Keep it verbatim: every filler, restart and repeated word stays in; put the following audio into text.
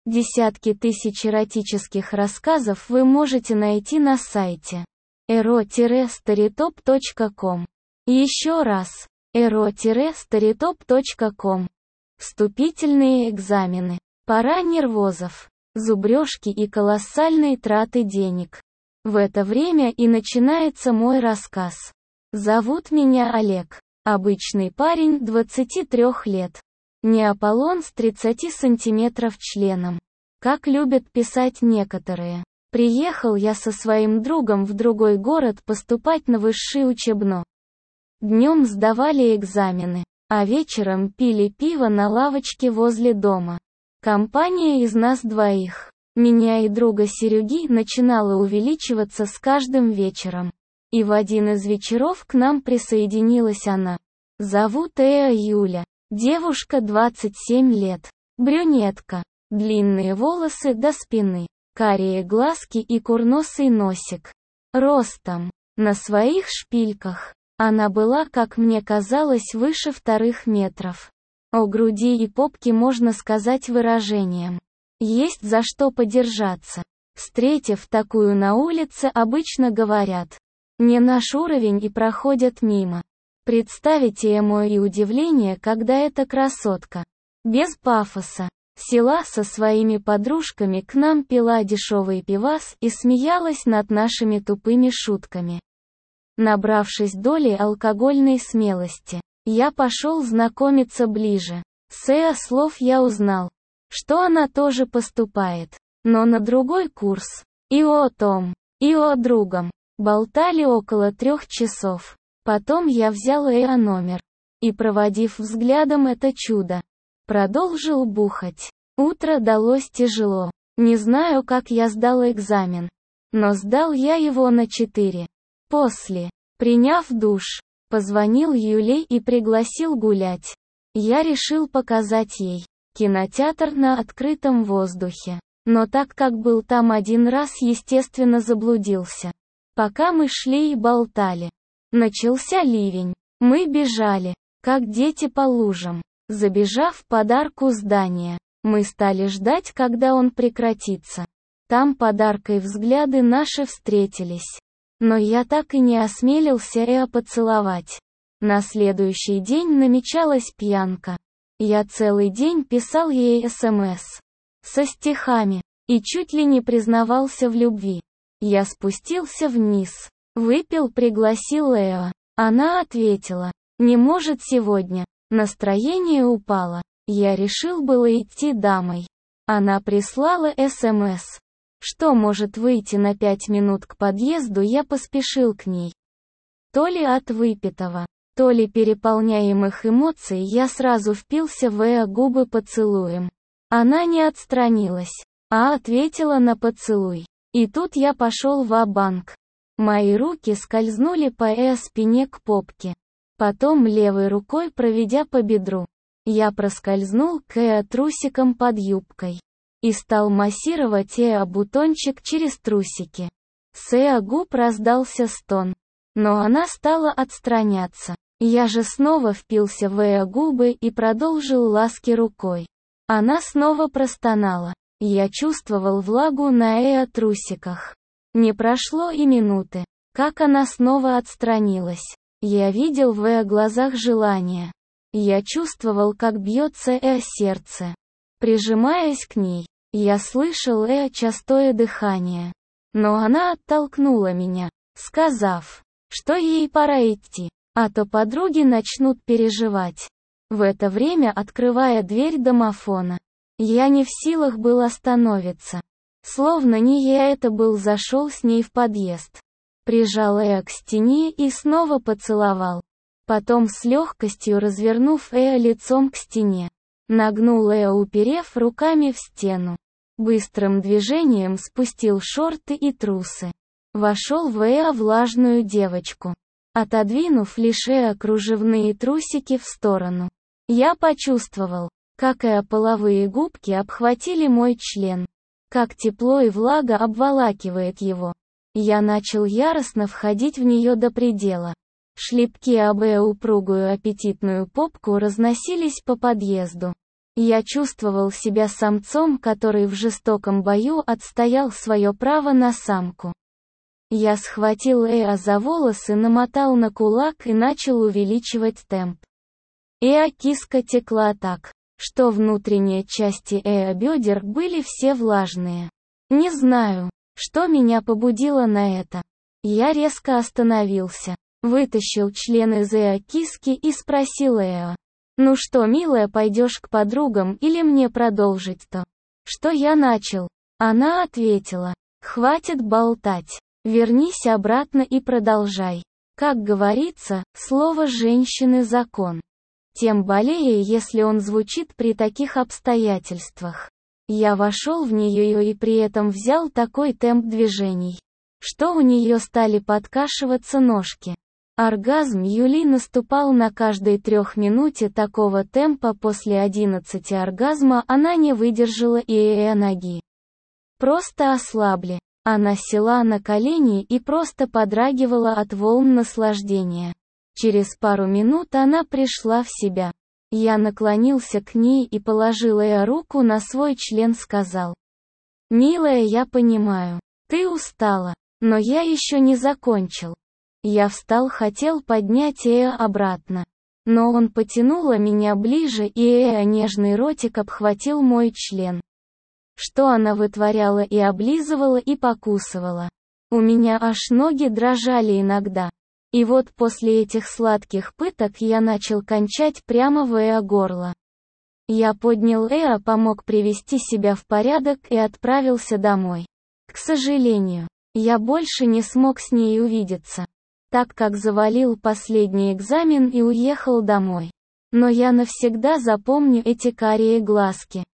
Десятки тысяч эротических рассказов вы можете найти на сайте эро старитоп точка ком. Еще раз, эро старитоп точка ком. Вступительные экзамены. Пора нервозов, зубрежки и колоссальные траты денег. В это время и начинается мой рассказ. Зовут меня Олег. Обычный парень двадцати трёх лет. Не Аполлон с тридцати сантиметров членом, как любят писать некоторые. Приехал я со своим другом в другой город поступать на высшее учебно. Днем сдавали экзамены, а вечером пили пиво на лавочке возле дома. Компания из нас двоих, меня и друга Сереги, начинала увеличиваться с каждым вечером. И в один из вечеров к нам присоединилась она. Зовут Эа Юля. Девушка двадцать семь лет. Брюнетка. Длинные волосы до спины. Карие глазки и курносый носик. Ростом. На своих шпильках. Она была, как мне казалось, выше вторых метров. О груди и попке можно сказать выражением. Есть за что подержаться. Встретив такую на улице, обычно говорят: не наш уровень, и проходят мимо. Представите эмо и удивление, когда эта красотка, без пафоса, села со своими подружками к нам, пила дешевый пивас и смеялась над нашими тупыми шутками. Набравшись доли алкогольной смелости, я пошел знакомиться ближе. С Эа слов я узнал, что она тоже поступает, но на другой курс. И о том, и о другом. Болтали около трех часов. Потом я взял Эа номер. И, проводив взглядом это чудо, продолжил бухать. Утро далось тяжело. Не знаю, как я сдал экзамен. Но сдал я его на четыре. После, приняв душ, позвонил Юле и пригласил гулять. Я решил показать ей кинотеатр на открытом воздухе. Но так как был там один раз, естественно, заблудился. Пока мы шли и болтали, начался ливень. Мы бежали, как дети по лужам. Забежав под арку здания, мы стали ждать, когда он прекратится. Там под аркой взгляды наши встретились. Но я так и не осмелился Эа поцеловать. На следующий день намечалась пьянка. Я целый день писал ей СМС со стихами и чуть ли не признавался в любви. Я спустился вниз, выпил, пригласил Эа. Она ответила: не может сегодня. Настроение упало. Я решил было идти домой. Она прислала СМС, что может выйти на пять минут к подъезду. Я поспешил к ней. То ли от выпитого, то ли переполняемых эмоций, я сразу впился в Эа губы поцелуем. Она не отстранилась, а ответила на поцелуй. И тут я пошел ва-банк. Мои руки скользнули по Эа спине к попке. Потом левой рукой проведя по бедру, я проскользнул к Эа трусиком под юбкой. И стал массировать Эа бутончик через трусики. С Эа губ раздался стон. Но она стала отстраняться. Я же снова впился в Эа губы и продолжил ласки рукой. Она снова простонала. Я чувствовал влагу на Эа трусиках. Не прошло и минуты, как она снова отстранилась. Я видел в Эа глазах желание. Я чувствовал, как бьется Эа сердце. Прижимаясь к ней, я слышал Эа частое дыхание. Но она оттолкнула меня, сказав, что ей пора идти, а то подруги начнут переживать. В это время, открывая дверь домофона, я не в силах был остановиться. Словно не я это был, зашел с ней в подъезд. Прижал Эа к стене и снова поцеловал. Потом с легкостью развернув Эа лицом к стене, нагнул Эа, уперев руками в стену. Быстрым движением спустил шорты и трусы. Вошел в Эа влажную девочку. Отодвинув лишь Эа кружевные трусики в сторону, я почувствовал, как Эа половые губки обхватили мой член. Как тепло и влага обволакивает его. Я начал яростно входить в нее до предела. Шлепки об Эа упругую аппетитную попку разносились по подъезду. Я чувствовал себя самцом, который в жестоком бою отстоял свое право на самку. Я схватил Эа за волосы, намотал на кулак и начал увеличивать темп. Эа киска текла так, что внутренние части Эа бедер были все влажные. Не знаю, что меня побудило на это. Я резко остановился, вытащил член из Эа киски и спросил Эа: «Ну что, милая, пойдешь к подругам или мне продолжить то, что я начал?» Она ответила: «Хватит болтать. Вернись обратно и продолжай. Как говорится, слово женщины — закон. Тем более, если он звучит при таких обстоятельствах». Я вошел в нее и при этом взял такой темп движений, что у нее стали подкашиваться ножки. Оргазм Юли наступал на каждой трех минуте такого темпа. После одиннадцати оргазма она не выдержала и Эа ноги просто ослабли. Она села на колени и просто подрагивала от волн наслаждения. Через пару минут она пришла в себя. Я наклонился к ней и положил Эа руку на свой член, сказал: «Милая, я понимаю, ты устала, но я еще не закончил». Я встал, хотел поднять Эа обратно, но он потянула меня ближе, и Эа нежный ротик обхватил мой член. Что она вытворяла и облизывала и покусывала. У меня аж ноги дрожали иногда. И вот после этих сладких пыток я начал кончать прямо в Эа горло. Я поднял Эа, помог привести себя в порядок и отправился домой. К сожалению, я больше не смог с ней увидеться, так как завалил последний экзамен и уехал домой. Но я навсегда запомню эти карие глазки.